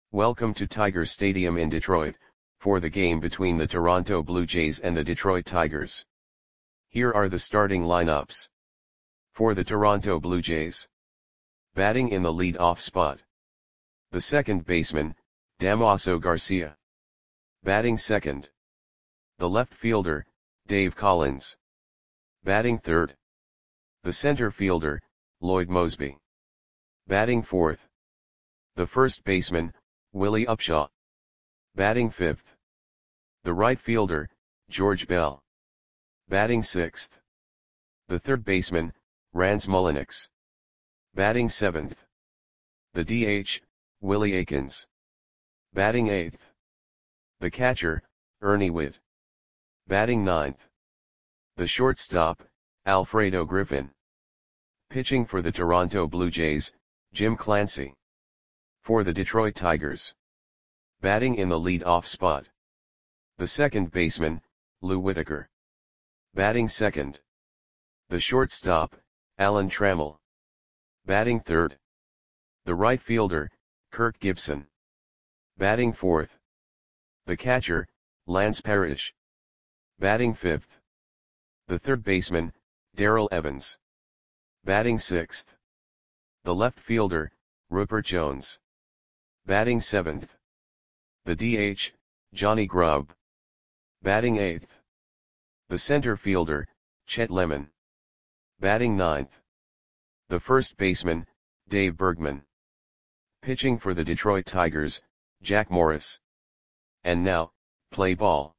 Welcome to Tiger Stadium in Detroit, for the game between the Toronto Blue Jays and the Detroit Tigers. Here are the starting lineups. For the Toronto Blue Jays. Batting in the lead-off spot. The second baseman, Damaso Garcia. Batting second. The left fielder, Dave Collins. Batting third. The center fielder, Lloyd Moseby. Batting fourth. The first baseman, Willie Upshaw. Batting fifth. The right fielder, George Bell. Batting sixth. The third baseman, Rance Mulliniks. Batting seventh. The DH, Willie Aikens. Batting eighth. The catcher, Ernie Whitt. Batting ninth. The shortstop, Alfredo Griffin. Pitching for the Toronto Blue Jays, Jim Clancy. For the Detroit Tigers. Batting in the lead-off spot. The second baseman, Lou Whitaker. Batting second. The shortstop, Alan Trammell. Batting third. The right fielder, Kirk Gibson. Batting fourth. The catcher, Lance Parrish. Batting fifth. The third baseman, Darrell Evans. Batting sixth. The left fielder, Rupert Jones. Batting seventh. The DH, Johnny Grubb. Batting eighth. The center fielder, Chet Lemon. Batting ninth. The first baseman, Dave Bergman. Pitching for the Detroit Tigers, Jack Morris. And now, play ball.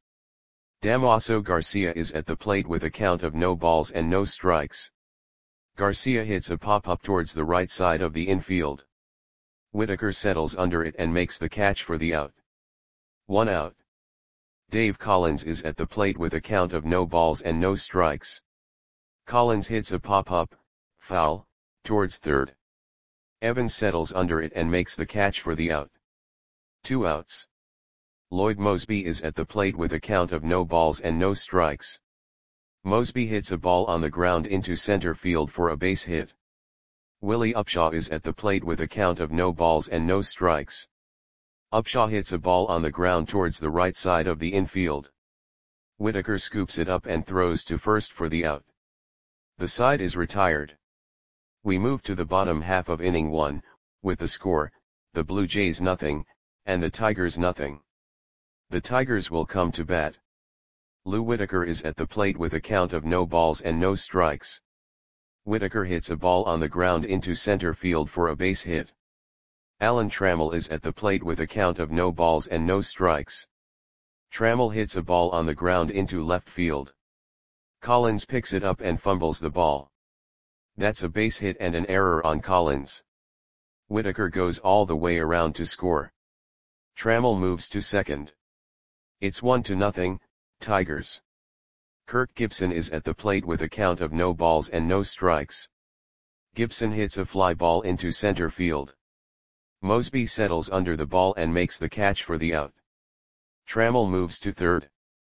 Damaso Garcia is at the plate with a count of no balls and no strikes. Garcia hits a pop-up towards the right side of the infield. Whitaker settles under it and makes the catch for the out. 1 out. Dave Collins is at the plate with a count of no balls and no strikes. Collins hits a pop-up, foul, towards third. Evans settles under it and makes the catch for the out. 2 outs. Lloyd Moseby is at the plate with a count of no balls and no strikes. Moseby hits a ball on the ground into center field for a base hit. Willie Upshaw is at the plate with a count of no balls and no strikes. Upshaw hits a ball on the ground towards the right side of the infield. Whitaker scoops it up and throws to first for the out. The side is retired. We move to the bottom half of inning 1, with the score, the Blue Jays nothing, and the Tigers nothing. The Tigers will come to bat. Lou Whitaker is at the plate with a count of no balls and no strikes. Whitaker hits a ball on the ground into center field for a base hit. Alan Trammell is at the plate with a count of no balls and no strikes. Trammell hits a ball on the ground into left field. Collins picks it up and fumbles the ball. That's a base hit and an error on Collins. Whitaker goes all the way around to score. Trammell moves to second. It's 1-0, Tigers. Kirk Gibson is at the plate with a count of no balls and no strikes. Gibson hits a fly ball into center field. Moseby settles under the ball and makes the catch for the out. Trammell moves to third.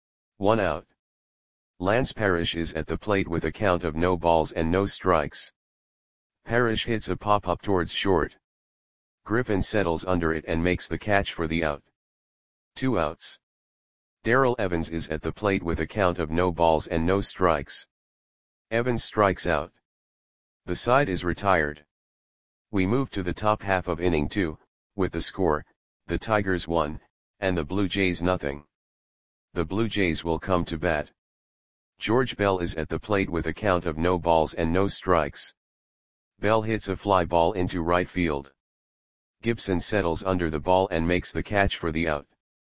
1 out. Lance Parrish is at the plate with a count of no balls and no strikes. Parrish hits a pop-up towards short. Griffin settles under it and makes the catch for the out. 2 outs. Darrell Evans is at the plate with a count of no balls and no strikes. Evans strikes out. The side is retired. We move to the top half of inning 2, with the score, the Tigers 1, and the Blue Jays nothing. The Blue Jays will come to bat. George Bell is at the plate with a count of no balls and no strikes. Bell hits a fly ball into right field. Gibson settles under the ball and makes the catch for the out.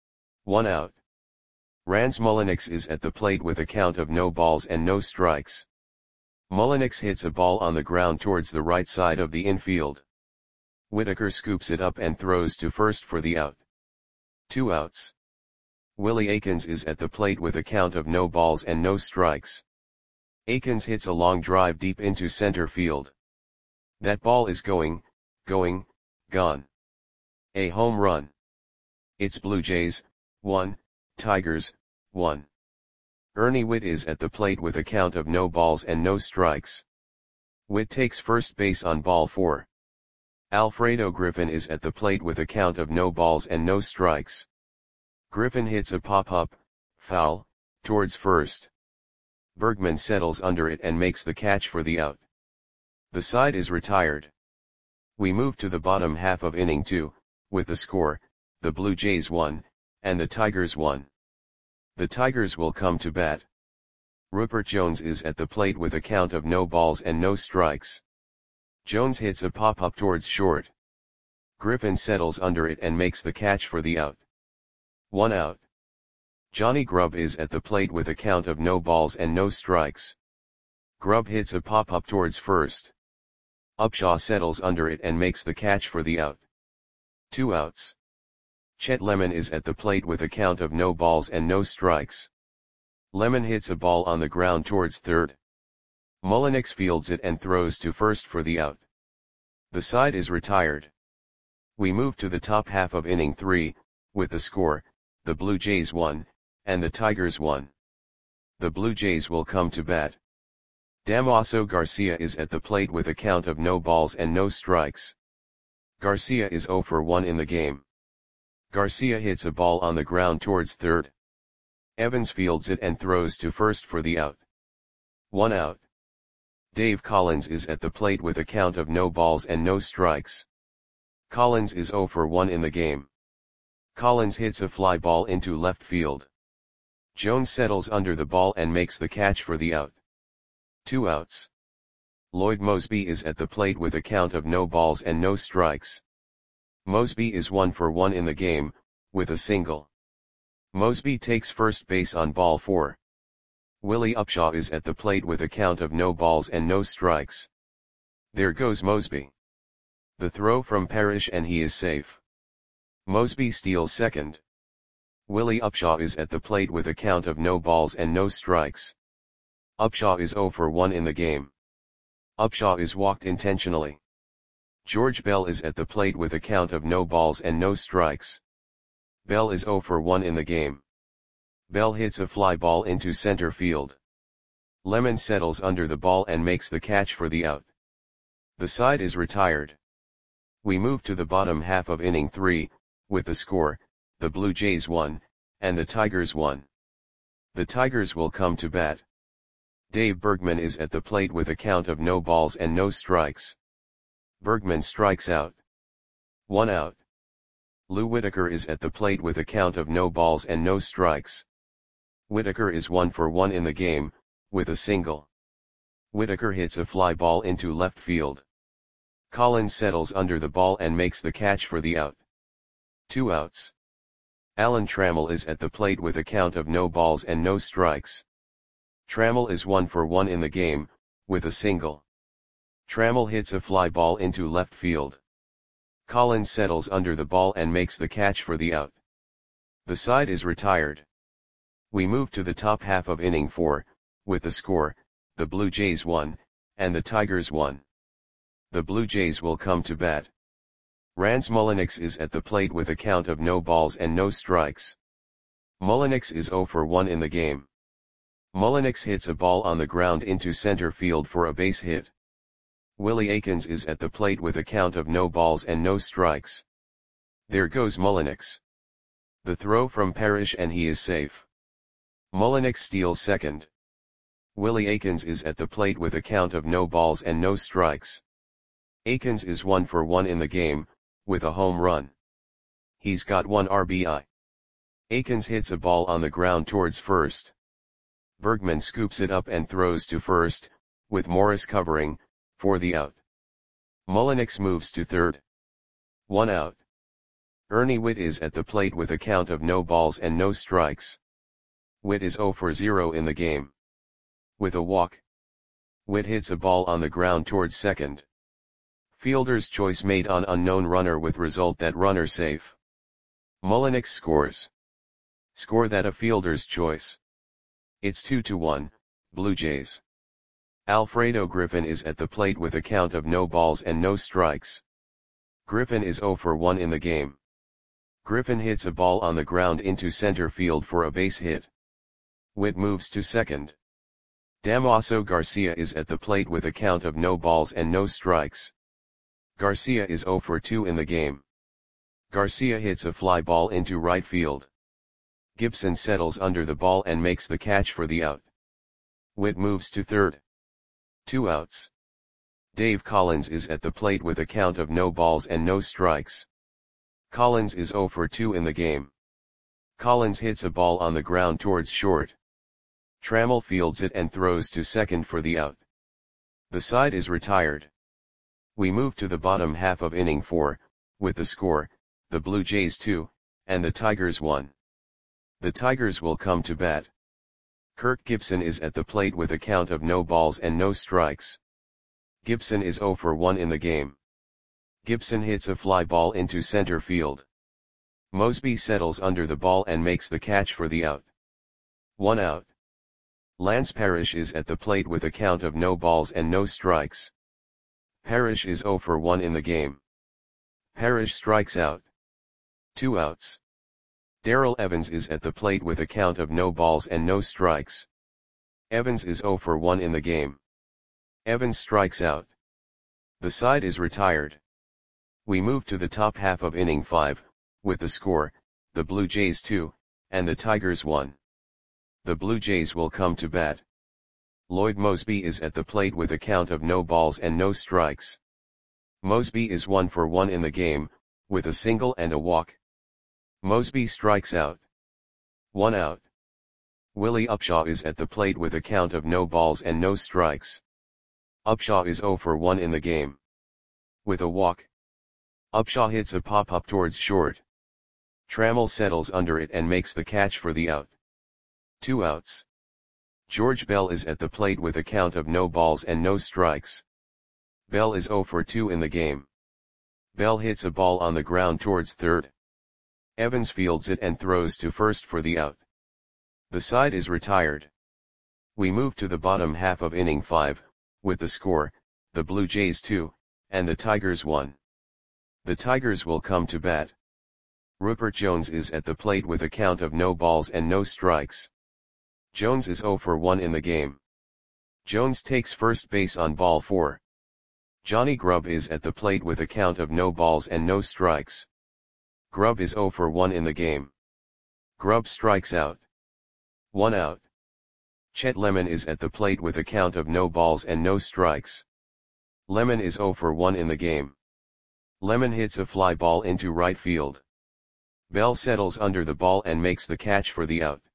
1 out. Rance Mulliniks is at the plate with a count of no balls and no strikes. Mulliniks hits a ball on the ground towards the right side of the infield. Whitaker scoops it up and throws to first for the out. 2 outs. Willie Aikens is at the plate with a count of no balls and no strikes. Aikens hits a long drive deep into center field. That ball is gone. A home run. It's Blue Jays 1, Tigers 1. Ernie Whitt is at the plate with a count of no balls and no strikes. Whitt takes first base on ball 4. Alfredo Griffin is at the plate with a count of no balls and no strikes. Griffin hits a pop-up, foul, towards first. Bergman settles under it and makes the catch for the out. The side is retired. We move to the bottom half of inning 2, with the score, the Blue Jays 1, and the Tigers 1. The Tigers will come to bat. Rupert Jones is at the plate with a count of no balls and no strikes. Jones hits a pop-up towards short. Griffin settles under it and makes the catch for the out. 1 out. Johnny Grubb is at the plate with a count of no balls and no strikes. Grubb hits a pop-up towards first. Upshaw settles under it and makes the catch for the out. 2 outs. Chet Lemon is at the plate with a count of no balls and no strikes. Lemon hits a ball on the ground towards third. Mullenix fields it and throws to first for the out. The side is retired. We move to the top half of inning 3, with the score, the Blue Jays 1, and the Tigers 1. The Blue Jays will come to bat. Damaso Garcia is at the plate with a count of no balls and no strikes. Garcia is 0 for 1 in the game. Garcia hits a ball on the ground towards third. Evans fields it and throws to first for the out. 1 out. Dave Collins is at the plate with a count of no balls and no strikes. Collins is 0 for 1 in the game. Collins hits a fly ball into left field. Jones settles under the ball and makes the catch for the out. 2 outs. Lloyd Moseby is at the plate with a count of no balls and no strikes. Moseby is 1 for 1 in the game, with a single. Moseby takes first base on ball 4. Willie Upshaw is at the plate with a count of no balls and no strikes. There goes Moseby. The throw from Parrish and he is safe. Moseby steals second. Willie Upshaw is at the plate with a count of no balls and no strikes. Upshaw is 0 for 1 in the game. Upshaw is walked intentionally. George Bell is at the plate with a count of no balls and no strikes. Bell is 0 for 1 in the game. Bell hits a fly ball into center field. Lemon settles under the ball and makes the catch for the out. The side is retired. We move to the bottom half of inning 3, with the score, the Blue Jays 1, and the Tigers 1. The Tigers will come to bat. Dave Bergman is at the plate with a count of no balls and no strikes. Bergman strikes out. 1 out. Lou Whitaker is at the plate with a count of no balls and no strikes. Whitaker is 1 for 1 in the game, with a single. Whitaker hits a fly ball into left field. Collins settles under the ball and makes the catch for the out. 2 outs. Alan Trammell is at the plate with a count of no balls and no strikes. Trammell is 1 for 1 in the game, with a single. Trammell hits a fly ball into left field. Collins settles under the ball and makes the catch for the out. The side is retired. We move to the top half of inning 4, with the score, the Blue Jays 1, and the Tigers 1. The Blue Jays will come to bat. Rance Mullenix is at the plate with a count of no balls and no strikes. Mullenix is 0 for 1 in the game. Mullenix hits a ball on the ground into center field for a base hit. Willie Aikens is at the plate with a count of no balls and no strikes. There goes Mullenix. The throw from Parrish and he is safe. Mullenix steals second. Willie Aikens is at the plate with a count of no balls and no strikes. Aikens is 1 for 1 in the game, with a home run. He's got 1 RBI. Aikens hits a ball on the ground towards first. Bergman scoops it up and throws to first, with Morris covering, for the out. Mullenix moves to third. 1 out. Ernie Whitt is at the plate with a count of no balls and no strikes. Whitt is 0 for 0 in the game. With a walk. Whitt hits a ball on the ground towards second. Fielder's choice made on unknown runner with result that runner safe. Mullenix scores. Score that a fielder's choice. It's 2-1, Blue Jays. Alfredo Griffin is at the plate with a count of no balls and no strikes. Griffin is 0 for 1 in the game. Griffin hits a ball on the ground into center field for a base hit. Whitt moves to second. Damaso Garcia is at the plate with a count of no balls and no strikes. Garcia is 0 for 2 in the game. Garcia hits a fly ball into right field. Gibson settles under the ball and makes the catch for the out. Witt moves to third. 2 outs. Dave Collins is at the plate with a count of no balls and no strikes. Collins is 0 for 2 in the game. Collins hits a ball on the ground towards short. Trammell fields it and throws to second for the out. The side is retired. We move to the bottom half of inning 4, with the score, the Blue Jays 2, and the Tigers 1. The Tigers will come to bat. Kirk Gibson is at the plate with a count of no balls and no strikes. Gibson is 0 for 1 in the game. Gibson hits a fly ball into center field. Mosby settles under the ball and makes the catch for the out. 1 out. Lance Parrish is at the plate with a count of no balls and no strikes. Parrish is 0 for 1 in the game. Parrish strikes out. 2 outs. Darrell Evans is at the plate with a count of no balls and no strikes. Evans is 0 for 1 in the game. Evans strikes out. The side is retired. We move to the top half of inning 5, with the score, the Blue Jays 2, and the Tigers 1. The Blue Jays will come to bat. Lloyd Mosby is at the plate with a count of no balls and no strikes. Mosby is 1 for 1 in the game, with a single and a walk. Mosby strikes out. 1 out. Willie Upshaw is at the plate with a count of no balls and no strikes. Upshaw is 0 for 1 in the game. With a walk. Upshaw hits a pop-up towards short. Trammell settles under it and makes the catch for the out. 2 outs. George Bell is at the plate with a count of no balls and no strikes. Bell is 0 for 2 in the game. Bell hits a ball on the ground towards third. Evans fields it and throws to first for the out. The side is retired. We move to the bottom half of inning 5, with the score, the Blue Jays 2, and the Tigers 1. The Tigers will come to bat. Rupert Jones is at the plate with a count of no balls and no strikes. Jones is 0 for 1 in the game. Jones takes first base on ball 4. Johnny Grubb is at the plate with a count of no balls and no strikes. Grubb is 0 for 1 in the game. Grubb strikes out. 1 out. Chet Lemon is at the plate with a count of no balls and no strikes. Lemon is 0 for 1 in the game. Lemon hits a fly ball into right field. Bell settles under the ball and makes the catch for the out.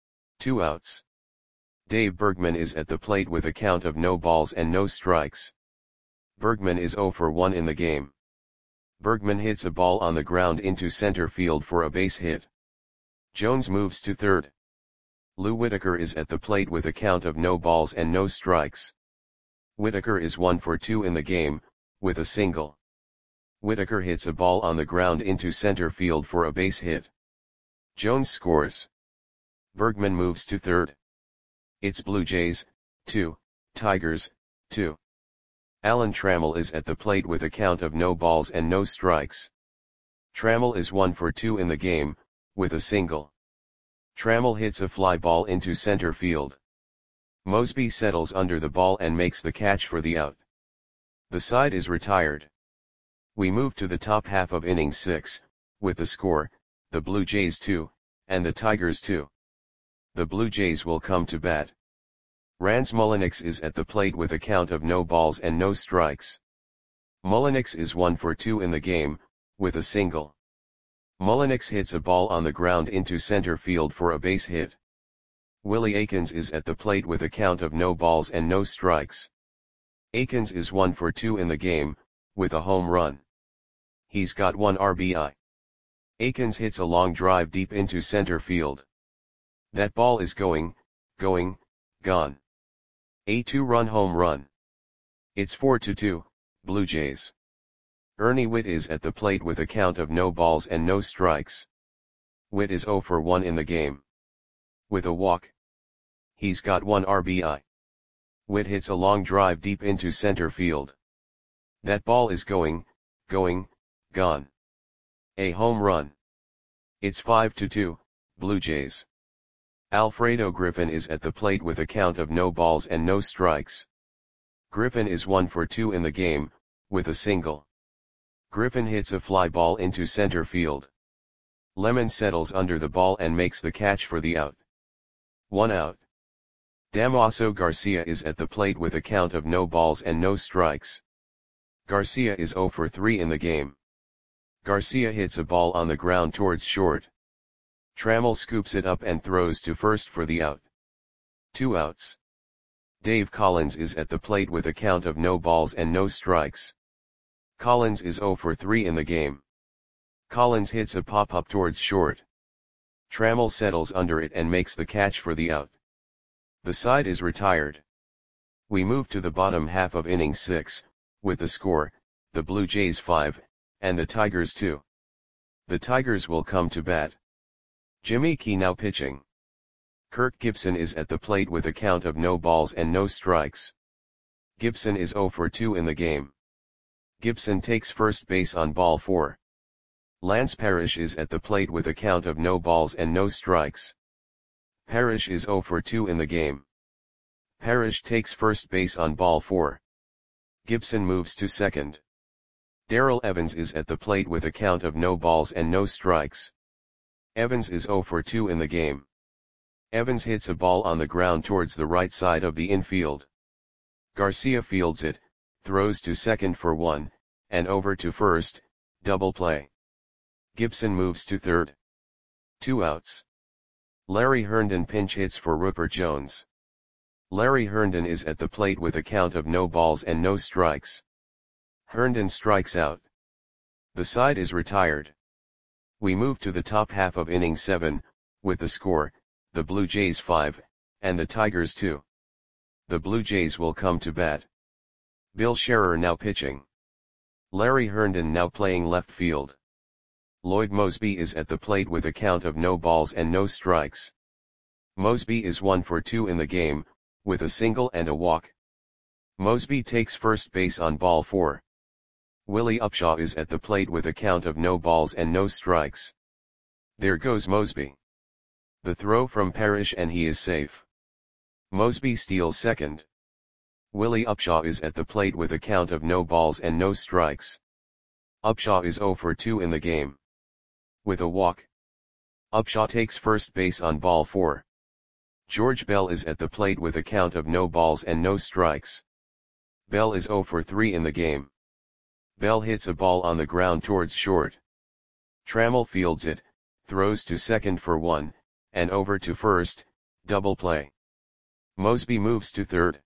2 outs. Dave Bergman is at the plate with a count of no balls and no strikes. Bergman is 0 for 1 in the game. Bergman hits a ball on the ground into center field for a base hit. Jones moves to third. Lou Whitaker is at the plate with a count of no balls and no strikes. Whitaker is 1 for 2 in the game, with a single. Whitaker hits a ball on the ground into center field for a base hit. Jones scores. Bergman moves to third. It's Blue Jays, 2, Tigers, 2. Alan Trammell is at the plate with a count of no balls and no strikes. Trammell is 1 for 2 in the game, with a single. Trammell hits a fly ball into center field. Mosby settles under the ball and makes the catch for the out. The side is retired. We move to the top half of inning 6, with the score, the Blue Jays 2, and the Tigers 2. The Blue Jays will come to bat. Rance Mulliniks is at the plate with a count of no balls and no strikes. Mulliniks is 1 for 2 in the game, with a single. Mulliniks hits a ball on the ground into center field for a base hit. Willie Aikens is at the plate with a count of no balls and no strikes. Aikens is 1 for 2 in the game, with a home run. He's got 1 RBI. Aikens hits a long drive deep into center field. That ball is going, gone. A 2-run home run. It's 4-2, Blue Jays. Ernie Whitt is at the plate with a count of no balls and no strikes. Whitt is 0 for 1 in the game. With a walk. He's got 1 RBI. Whitt hits a long drive deep into center field. That ball is going, gone. A home run. It's 5-2, Blue Jays. Alfredo Griffin is at the plate with a count of no balls and no strikes. Griffin is 1 for 2 in the game, with a single. Griffin hits a fly ball into center field. Lemon settles under the ball and makes the catch for the out. 1 out. Damaso Garcia is at the plate with a count of no balls and no strikes. Garcia is 0 for 3 in the game. Garcia hits a ball on the ground towards short. Trammell scoops it up and throws to first for the out. 2 outs. Dave Collins is at the plate with a count of no balls and no strikes. Collins is 0 for 3 in the game. Collins hits a pop-up towards short. Trammell settles under it and makes the catch for the out. The side is retired. We move to the bottom half of inning 6, with the score, the Blue Jays 5, and the Tigers 2. The Tigers will come to bat. Jimmy Key now pitching. Kirk Gibson is at the plate with a count of no balls and no strikes. Gibson is 0 for 2 in the game. Gibson takes first base on ball 4. Lance Parrish is at the plate with a count of no balls and no strikes. Parrish is 0 for 2 in the game. Parrish takes first base on ball 4. Gibson moves to second. Darrell Evans is at the plate with a count of no balls and no strikes. Evans is 0 for 2 in the game. Evans hits a ball on the ground towards the right side of the infield. Garcia fields it, throws to second for 1, and over to first, double play. Gibson moves to third. 2 outs. Larry Herndon pinch hits for Rupert Jones. Larry Herndon is at the plate with a count of no balls and no strikes. Herndon strikes out. The side is retired. We move to the top half of inning 7, with the score, the Blue Jays 5, and the Tigers 2. The Blue Jays will come to bat. Bill Scherer now pitching. Larry Herndon now playing left field. Lloyd Moseby is at the plate with a count of no balls and no strikes. Moseby is 1 for 2 in the game, with a single and a walk. Moseby takes first base on ball 4. Willie Upshaw is at the plate with a count of no balls and no strikes. There goes Moseby. The throw from Parrish and he is safe. Moseby steals second. Willie Upshaw is at the plate with a count of no balls and no strikes. Upshaw is 0 for 2 in the game. With a walk. Upshaw takes first base on ball 4. George Bell is at the plate with a count of no balls and no strikes. Bell is 0 for 3 in the game. Bell hits a ball on the ground towards short. Trammell fields it, throws to second for 1, and over to first, double play. Moseby moves to third.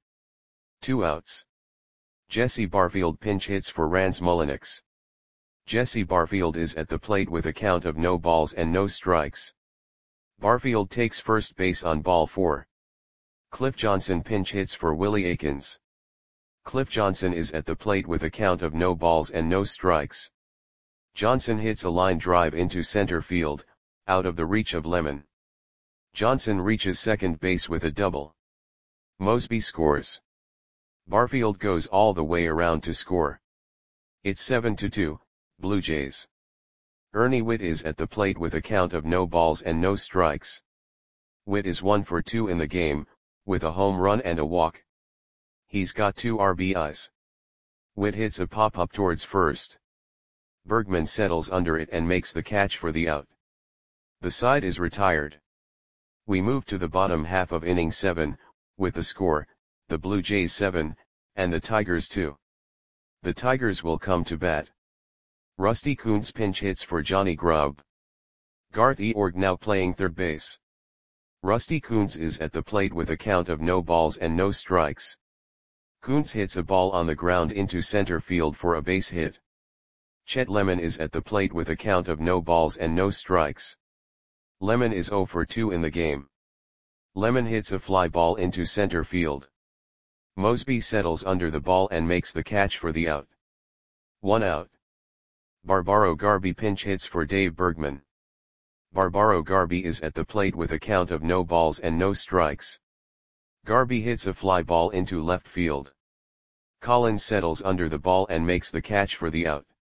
2 outs. Jesse Barfield pinch hits for Rance Mulliniks. Jesse Barfield is at the plate with a count of no balls and no strikes. Barfield takes first base on ball 4. Cliff Johnson pinch hits for Willie Aikens. Cliff Johnson is at the plate with a count of no balls and no strikes. Johnson hits a line drive into center field, out of the reach of Lemon. Johnson reaches second base with a double. Moseby scores. Barfield goes all the way around to score. It's 7-2, Blue Jays. Ernie Whitt is at the plate with a count of no balls and no strikes. Whitt is 1 for 2 in the game, with a home run and a walk. He's got 2 RBIs. Whitt hits a pop-up towards first. Bergman settles under it and makes the catch for the out. The side is retired. We move to the bottom half of inning 7, with the score, the Blue Jays 7, and the Tigers 2. The Tigers will come to bat. Rusty Kuntz pinch hits for Johnny Grubb. Garth Eorg now playing third base. Rusty Kuntz is at the plate with a count of no balls and no strikes. Kuntz hits a ball on the ground into center field for a base hit. Chet Lemon is at the plate with a count of no balls and no strikes. Lemon is 0 for 2 in the game. Lemon hits a fly ball into center field. Moseby settles under the ball and makes the catch for the out. 1 out. Barbaro Garby pinch hits for Dave Bergman. Barbaro Garby is at the plate with a count of no balls and no strikes. Garby hits a fly ball into left field. Collins settles under the ball and makes the catch for the out.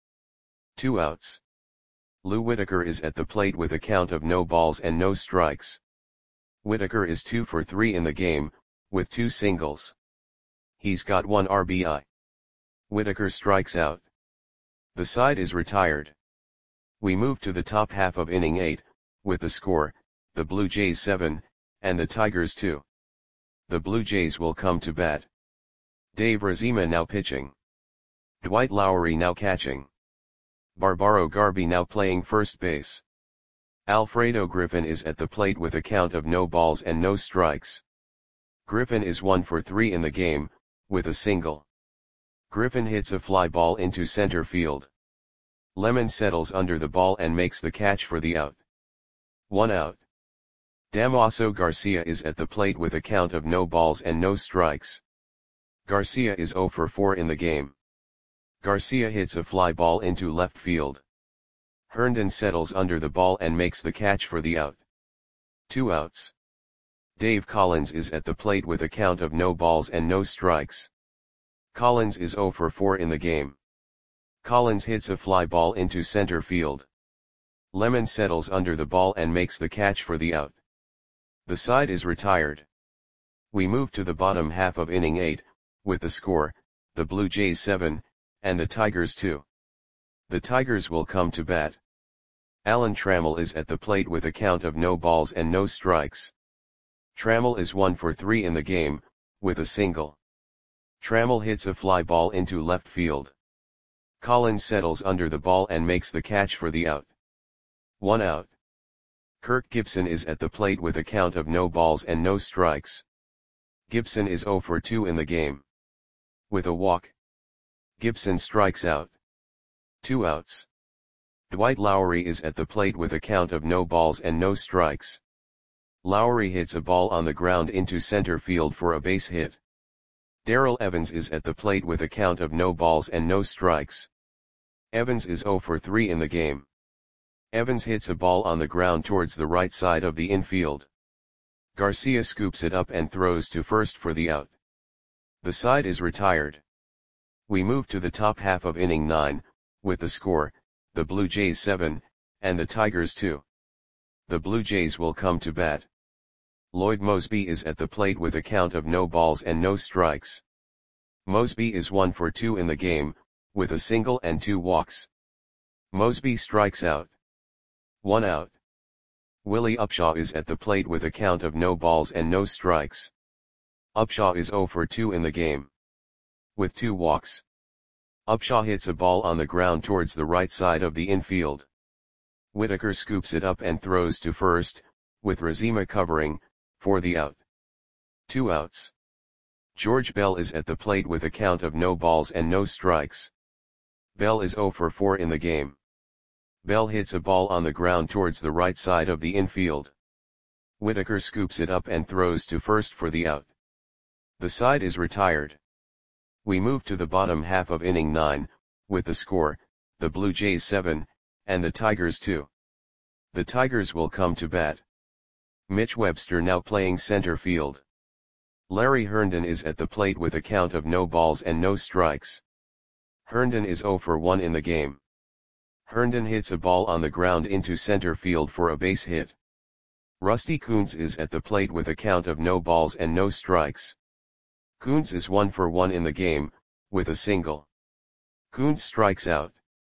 2 outs. Lou Whitaker is at the plate with a count of no balls and no strikes. Whitaker is 2 for 3 in the game, with 2 singles. He's got 1 RBI. Whitaker strikes out. The side is retired. We move to the top half of inning 8, with the score, the Blue Jays 7, and the Tigers 2. The Blue Jays will come to bat. Dave Razema now pitching. Dwight Lowery now catching. Barbaro Garby now playing first base. Alfredo Griffin is at the plate with a count of no balls and no strikes. Griffin is 1 for 3 in the game, with a single. Griffin hits a fly ball into center field. Lemon settles under the ball and makes the catch for the out. 1 out. Damaso Garcia is at the plate with a count of no balls and no strikes. Garcia is 0 for 4 in the game. Garcia hits a fly ball into left field. Herndon settles under the ball and makes the catch for the out. 2 outs. Dave Collins is at the plate with a count of no balls and no strikes. Collins is 0 for 4 in the game. Collins hits a fly ball into center field. Lemon settles under the ball and makes the catch for the out. The side is retired. We move to the bottom half of inning 8, with the score, the Blue Jays 7, and the Tigers 2. The Tigers will come to bat. Alan Trammell is at the plate with a count of no balls and no strikes. Trammell is 1 for 3 in the game, with a single. Trammell hits a fly ball into left field. Collins settles under the ball and makes the catch for the out. 1 out. Kirk Gibson is at the plate with a count of no balls and no strikes. Gibson is 0 for 2 in the game. With a walk, Gibson strikes out. 2 outs. Dwight Lowery is at the plate with a count of no balls and no strikes. Lowery hits a ball on the ground into center field for a base hit. Darrell Evans is at the plate with a count of no balls and no strikes. Evans is 0 for 3 in the game. Evans hits a ball on the ground towards the right side of the infield. Garcia scoops it up and throws to first for the out. The side is retired. We move to the top half of inning 9, with the score, the Blue Jays 7, and the Tigers 2. The Blue Jays will come to bat. Lloyd Moseby is at the plate with a count of no balls and no strikes. Moseby is 1 for 2 in the game, with a single and 2 walks. Moseby strikes out. 1 out. Willie Upshaw is at the plate with a count of no balls and no strikes. Upshaw is 0 for 2 in the game. With 2 walks. Upshaw hits a ball on the ground towards the right side of the infield. Whitaker scoops it up and throws to first, with Razema covering, for the out. 2 outs. George Bell is at the plate with a count of no balls and no strikes. Bell is 0 for 4 in the game. Bell hits a ball on the ground towards the right side of the infield. Whitaker scoops it up and throws to first for the out. The side is retired. We move to the bottom half of inning 9, with the score, the Blue Jays 7, and the Tigers 2. The Tigers will come to bat. Mitch Webster now playing center field. Larry Herndon is at the plate with a count of no balls and no strikes. Herndon is 0 for 1 in the game. Herndon hits a ball on the ground into center field for a base hit. Rusty Kuntz is at the plate with a count of no balls and no strikes. Kuntz is 1 for 1 in the game, with a single. Kuntz strikes out.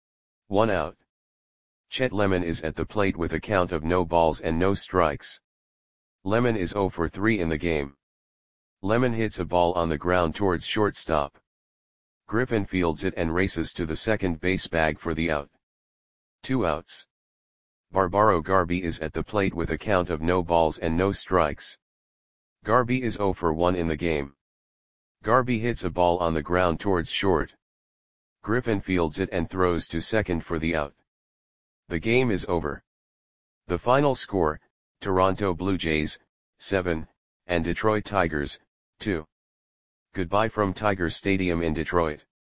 1 out. Chet Lemon is at the plate with a count of no balls and no strikes. Lemon is 0 for 3 in the game. Lemon hits a ball on the ground towards shortstop. Griffin fields it and races to the second base bag for the out. 2 outs. Barbaro Garby is at the plate with a count of no balls and no strikes. Garby is 0 for 1 in the game. Garby hits a ball on the ground towards short. Griffin fields it and throws to second for the out. The game is over. The final score, Toronto Blue Jays, 7, and Detroit Tigers, 2. Goodbye from Tiger Stadium in Detroit.